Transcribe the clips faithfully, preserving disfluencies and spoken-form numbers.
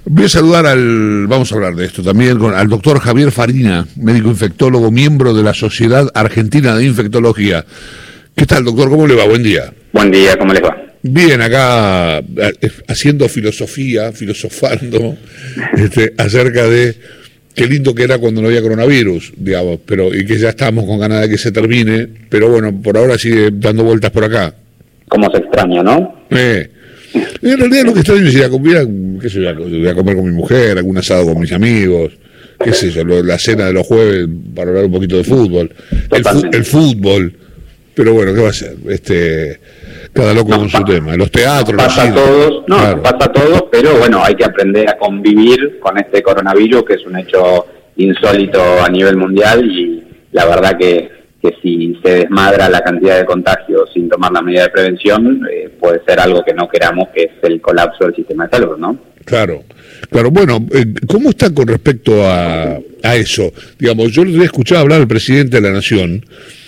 Voy a saludar al, vamos a hablar de esto también, con, al doctor Javier Farina, médico infectólogo, miembro de la Sociedad Argentina de Infectología. ¿Qué tal, doctor? ¿Cómo le va? Buen día. Buen día, ¿cómo les va? Bien, acá haciendo filosofía, filosofando este, acerca de qué lindo que era cuando no había coronavirus, digamos, pero y que ya estamos con ganas de que se termine, pero bueno, por ahora sigue dando vueltas por acá. Cómo se extraña, ¿no? Eh. En realidad lo que extraño es ir a comer, qué sé yo, voy a comer con mi mujer, algún asado con mis amigos, qué sé yo, la cena de los jueves para hablar un poquito de fútbol, el, fu el fútbol, pero bueno, ¿qué va a ser? Este, cada loco no, con su tema, los teatros, nos pasa los a todos, no, claro. nos pasa a todos, pero bueno, hay que aprender a convivir con este coronavirus, que es un hecho insólito a nivel mundial, y la verdad que que si se desmadra la cantidad de contagios sin tomar la medida de prevención, eh, puede ser algo que no queramos, que es el colapso del sistema de salud, ¿no? Claro, claro. Bueno, eh, ¿cómo está con respecto a, a eso? Digamos, yo le escuchado hablar al presidente de la Nación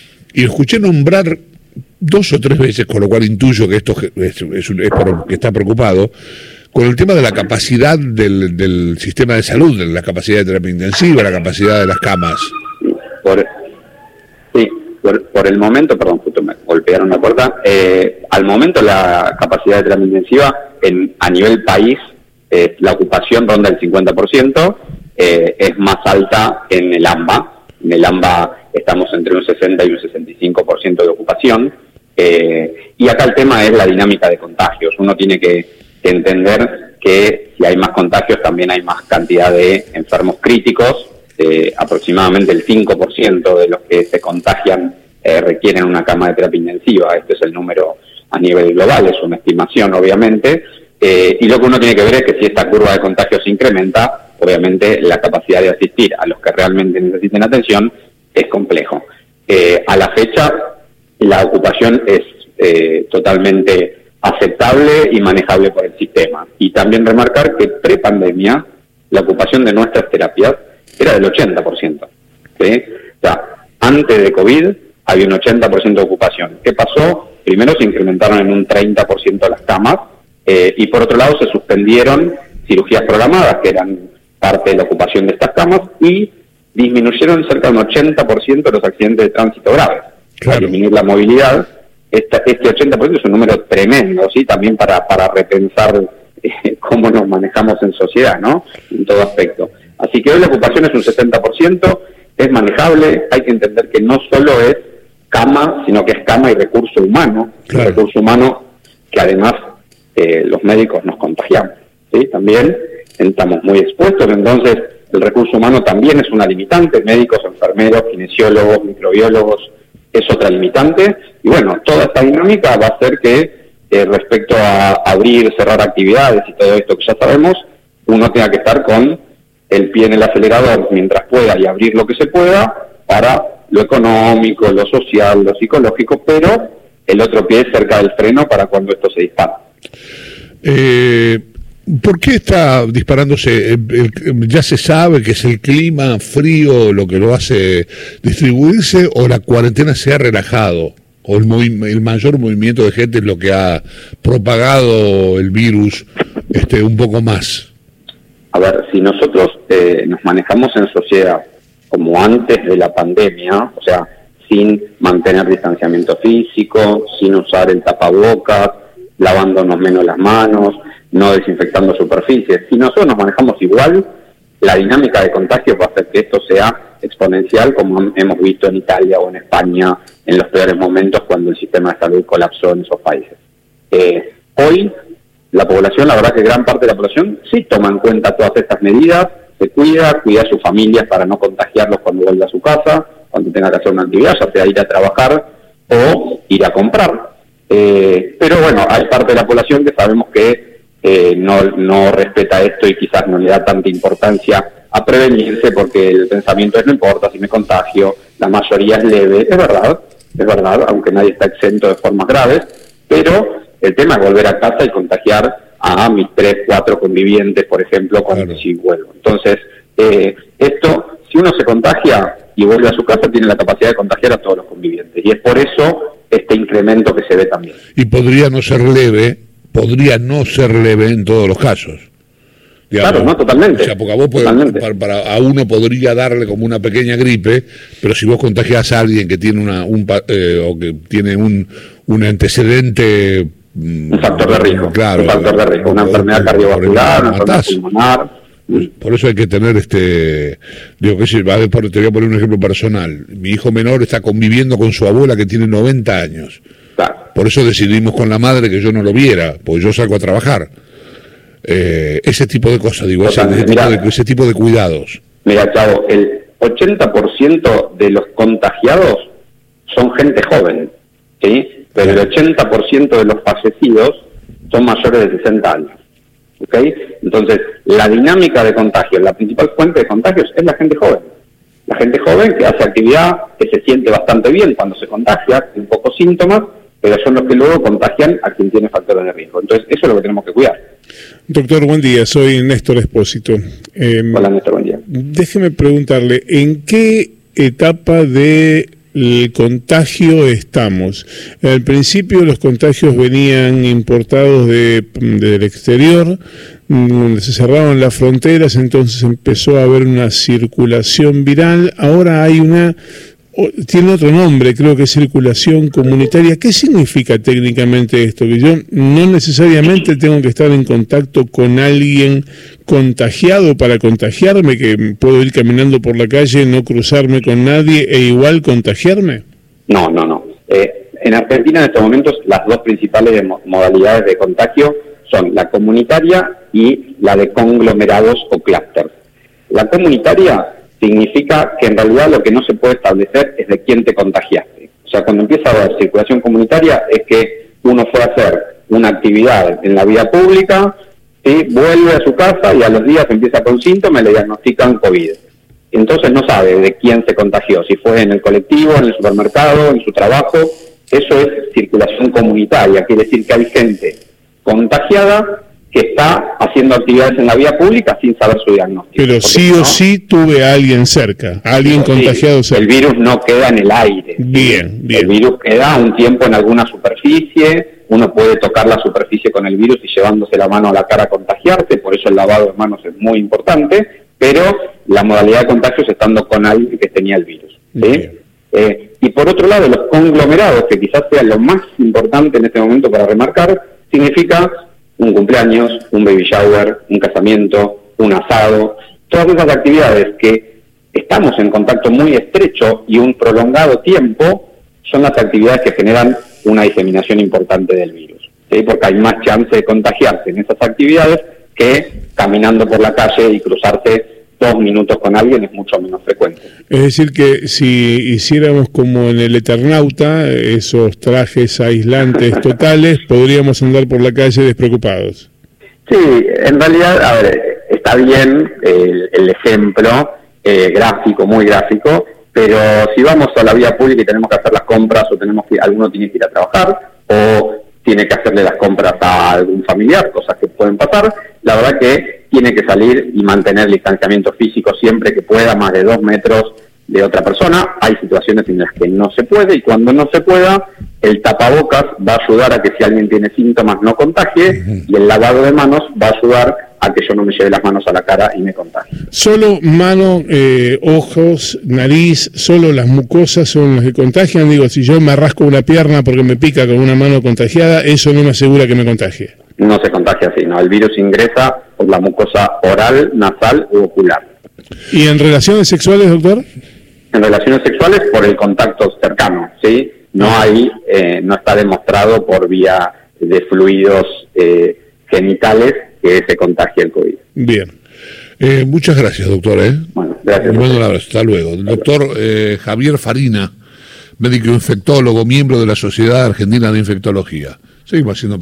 y escuché nombrar dos o tres veces, con lo cual intuyo que esto es, es, es por, que está preocupado, con el tema de la capacidad del, del sistema de salud, de la capacidad de terapia intensiva, la capacidad de las camas. Por Sí, por, por el momento, perdón, justo me golpearon la puerta, eh, al momento la capacidad de terapia intensiva en, a nivel país, eh, la ocupación ronda el cincuenta por ciento, eh, es más alta en el AMBA, en el AMBA estamos entre un sesenta y un sesenta y cinco por ciento de ocupación, eh, y acá el tema es la dinámica de contagios. Uno tiene que, que entender que si hay más contagios también hay más cantidad de enfermos críticos. Eh, aproximadamente el cinco por ciento de los que se contagian eh, requieren una cama de terapia intensiva. Este es el número a nivel global, es una estimación obviamente, eh, y lo que uno tiene que ver es que si esta curva de contagios se incrementa, obviamente la capacidad de asistir a los que realmente necesiten atención es complejo. Eh, a la fecha la ocupación es eh, totalmente aceptable y manejable por el sistema, y también remarcar que pre-pandemia la ocupación de nuestras terapias era del ochenta por ciento. ¿Sí? O sea, antes de COVID había un ochenta por ciento de ocupación. ¿Qué pasó? Primero se incrementaron en un treinta por ciento las camas, eh, y por otro lado se suspendieron cirugías programadas, que eran parte de la ocupación de estas camas, y disminuyeron cerca de un ochenta por ciento los accidentes de tránsito graves. Claro. Para disminuir la movilidad, esta, este ochenta por ciento es un número tremendo, ¿sí? También para, para repensar eh, cómo nos manejamos en sociedad, ¿no? En todo aspecto. Así que hoy la ocupación es un sesenta por ciento, es manejable. Hay que entender que no solo es cama, sino que es cama y recurso humano. Claro. Recurso humano que además eh, los médicos nos contagiamos, ¿sí? También estamos muy expuestos, entonces el recurso humano también es una limitante. Médicos, enfermeros, kinesiólogos, microbiólogos, es otra limitante. Y bueno, toda esta dinámica va a hacer que eh, respecto a abrir, cerrar actividades y todo esto que ya sabemos, uno tenga que estar con el pie en el acelerador mientras pueda y abrir lo que se pueda para lo económico, lo social, lo psicológico, pero el otro pie cerca del freno para cuando esto se dispara. Eh, ¿Por qué está disparándose? ¿Ya se sabe que es el clima frío lo que lo hace distribuirse, o la cuarentena se ha relajado, o el, el mayor movimiento de gente es lo que ha propagado el virus este, un poco más? A ver, si nosotros eh, nos manejamos en sociedad como antes de la pandemia, o sea, sin mantener distanciamiento físico, sin usar el tapabocas, lavándonos menos las manos, no desinfectando superficies, si nosotros nos manejamos igual, la dinámica de contagio va a hacer que esto sea exponencial, como hemos visto en Italia o en España en los peores momentos cuando el sistema de salud colapsó en esos países. Eh, hoy la población, la verdad que gran parte de la población sí toma en cuenta todas estas medidas, se cuida, cuida a sus familias para no contagiarlos cuando vuelva a su casa, cuando tenga que hacer una actividad, ya sea ir a trabajar o ir a comprar. Eh, pero bueno, hay parte de la población que sabemos que eh, no, no respeta esto y quizás no le da tanta importancia a prevenirse, porque el pensamiento es: no importa si me contagio, la mayoría es leve. Es verdad, es verdad, aunque nadie está exento de formas graves, pero el tema es volver a casa y contagiar a mis tres, cuatro convivientes, por ejemplo, cuando claro. sí vuelvo. Entonces, eh, esto, si uno se contagia y vuelve a su casa, tiene la capacidad de contagiar a todos los convivientes. Y es por eso este incremento que se ve también. Y podría no ser leve, podría no ser leve en todos los casos. Digamos. Claro, no, totalmente. O sea, porque a vos podés, para, para, a uno podría darle como una pequeña gripe, pero si vos contagiás a alguien que tiene una un eh, o que tiene un, un antecedente, un factor de riesgo, claro, un factor de riesgo, una enfermedad cardiovascular, una enfermedad pulmonar. Por eso hay que tener este, digo que si, te voy a poner un ejemplo personal. Mi hijo menor está conviviendo con su abuela que tiene noventa años. Claro. Por eso decidimos con la madre que yo no lo viera, porque yo salgo a trabajar. Eh, ese tipo de cosas, digo, ese, ese, tipo de, ese tipo de cuidados. Mira, Chavo, el ochenta por ciento de los contagiados son gente joven, ¿sí? Pero el ochenta por ciento de los fallecidos son mayores de sesenta años, ¿ok? Entonces, la dinámica de contagios, la principal fuente de contagios es la gente joven. La gente joven que hace actividad, que se siente bastante bien cuando se contagia, tiene pocos síntomas, pero son los que luego contagian a quien tiene factores de riesgo. Entonces, eso es lo que tenemos que cuidar. Doctor, buen día, soy Néstor Espósito. Eh, Hola, Néstor, buen día. Déjeme preguntarle, ¿en qué etapa del contagio estamos? Al principio los contagios venían importados de, del exterior, donde se cerraron las fronteras, entonces empezó a haber una circulación viral, ahora hay una... tiene otro nombre, creo que es circulación comunitaria. ¿Qué significa técnicamente esto? Que yo no necesariamente tengo que estar en contacto con alguien contagiado para contagiarme, que puedo ir caminando por la calle, no cruzarme con nadie e igual contagiarme. No, no, no. Eh, en Argentina en estos momentos las dos principales modalidades de contagio son la comunitaria y la de conglomerados o clústeres. La comunitaria significa que en realidad lo que no se puede establecer es de quién te contagiaste. O sea, cuando empieza a haber circulación comunitaria es que uno fue a hacer una actividad en la vía pública, ¿sí? Vuelve a su casa y a los días empieza con síntomas y le diagnostican COVID. Entonces no sabe de quién se contagió, si fue en el colectivo, en el supermercado, en su trabajo. Eso es circulación comunitaria, quiere decir que hay gente contagiada que está haciendo actividades en la vía pública sin saber su diagnóstico. Pero sí o sí tuve a alguien cerca, a alguien Pero contagiado sí, cerca. El virus no queda en el aire. Bien, bien. El virus queda un tiempo en alguna superficie, uno puede tocar la superficie con el virus y llevándose la mano a la cara contagiarse, por eso el lavado de manos es muy importante, pero la modalidad de contagio es estando con alguien que tenía el virus, ¿sí? Eh, y por otro lado, los conglomerados, que quizás sea lo más importante en este momento para remarcar, significa un cumpleaños, un baby shower, un casamiento, un asado, todas esas actividades que estamos en contacto muy estrecho y un prolongado tiempo, son las actividades que generan una diseminación importante del virus, ¿sí? Porque hay más chance de contagiarse en esas actividades que caminando por la calle y cruzarse dos minutos con alguien es mucho menos frecuente. Es decir que si hiciéramos como en el Eternauta, esos trajes aislantes totales, podríamos andar por la calle despreocupados. Sí, en realidad, a ver, está bien el, el ejemplo eh, gráfico, muy gráfico, pero si vamos a la vía pública y tenemos que hacer las compras o tenemos que alguno tiene que ir a trabajar o tiene que hacerle las compras a algún familiar, cosas que pueden pasar, la verdad que tiene que salir y mantener el distanciamiento físico siempre que pueda, más de dos metros de otra persona. Hay situaciones en las que no se puede y cuando no se pueda, el tapabocas va a ayudar a que si alguien tiene síntomas no contagie y el lavado de manos va a ayudar a que yo no me lleve las manos a la cara y me contagie. Solo mano, eh, ojos, nariz, solo las mucosas son las que contagian. Digo, si yo me rasco una pierna porque me pica con una mano contagiada, eso no me asegura que me contagie. No se contagia así, ¿no? El virus ingresa por la mucosa oral, nasal u ocular. ¿Y en relaciones sexuales, doctor? En relaciones sexuales por el contacto cercano, ¿sí? No hay, eh, no está demostrado por vía de fluidos eh, genitales que se contagie el COVID. Bien. Eh, muchas gracias, doctor. ¿eh? Bueno, gracias. Bueno, un abrazo. Hasta luego. El doctor eh, Javier Farina, médico infectólogo, miembro de la Sociedad Argentina de Infectología. Seguimos haciendo